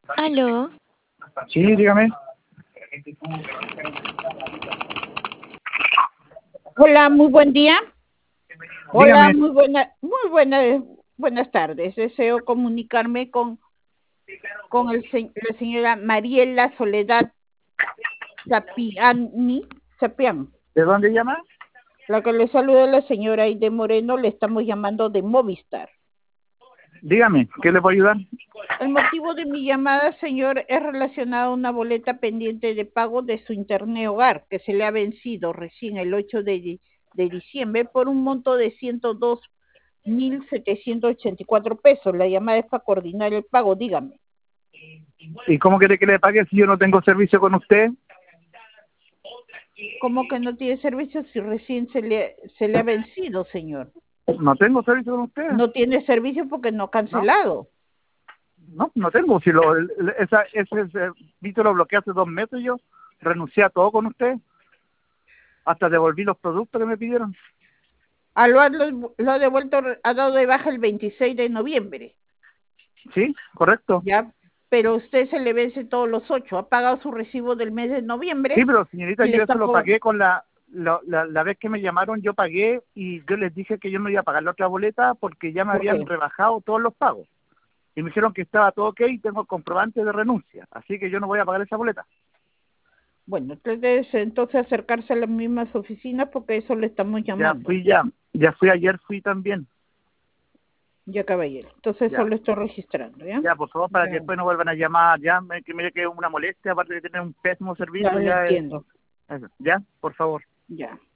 Aló, Sí, dígame. Hola, muy buen día. Hola, Dígame. buenas tardes. Deseo comunicarme con la señora Mariela Soledad Sapián. ¿De dónde llama? La que le saluda la señora Aide Moreno, le estamos llamando de Movistar. Dígame, ¿qué le puedo ayudar? El motivo de mi llamada, señor, es relacionado a una boleta pendiente de pago de su internet hogar, que se le ha vencido recién el 8 de diciembre por un monto de 102.784 pesos. La llamada es para coordinar el pago, dígame. ¿Y cómo quiere que le pague si yo no tengo servicio con usted? ¿Cómo que no tiene servicio si recién se le ha vencido, señor? No tengo servicio con usted. No tiene servicio porque no ha No, cancelado. no tengo. Si ese servicio lo bloqueé hace 2 meses, yo renuncié a todo con usted. Hasta devolví los productos que me pidieron. Lo ha devuelto, ha dado de baja el 26 de noviembre. Sí, correcto. Ya, pero usted se le vence todos los 8. Ha pagado su recibo del mes de noviembre. Sí, pero señorita, Y le yo está eso lo pagué con la vez que me llamaron, yo pagué y yo les dije que yo no iba a pagar la otra boleta porque ya me ¿Por habían qué? rebajado todos los pagos. Y me dijeron que estaba todo ok y tengo comprobante de renuncia. Así que yo no voy a pagar esa boleta. Bueno, entonces acercarse a las mismas oficinas porque eso le estamos llamando. Ya fui ayer, fui también. Ya, caballero. Entonces Ya, solo estoy registrando, ¿ya? ya, por favor, para que Ya, después no vuelvan a llamar, que me quede una molestia, aparte de tener un pésimo ya servicio, lo entiendo. ya, por favor. Ya.